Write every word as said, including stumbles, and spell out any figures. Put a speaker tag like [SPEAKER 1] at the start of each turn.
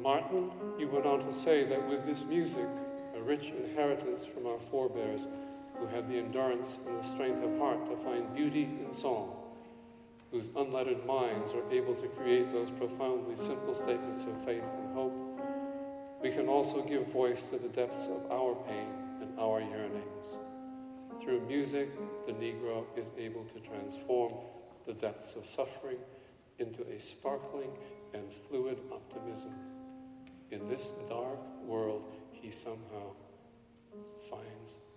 [SPEAKER 1] And Martin, he went on to say that with this music, a rich inheritance from our forebears who had the endurance and the strength of heart to find beauty in song, whose unlettered minds were able to create those profoundly simple statements of faith and hope, we can also give voice to the depths of our pain and our yearnings. Through music, the Negro is able to transform the depths of suffering into a sparkling and fluid optimism. In this dark world, he somehow finds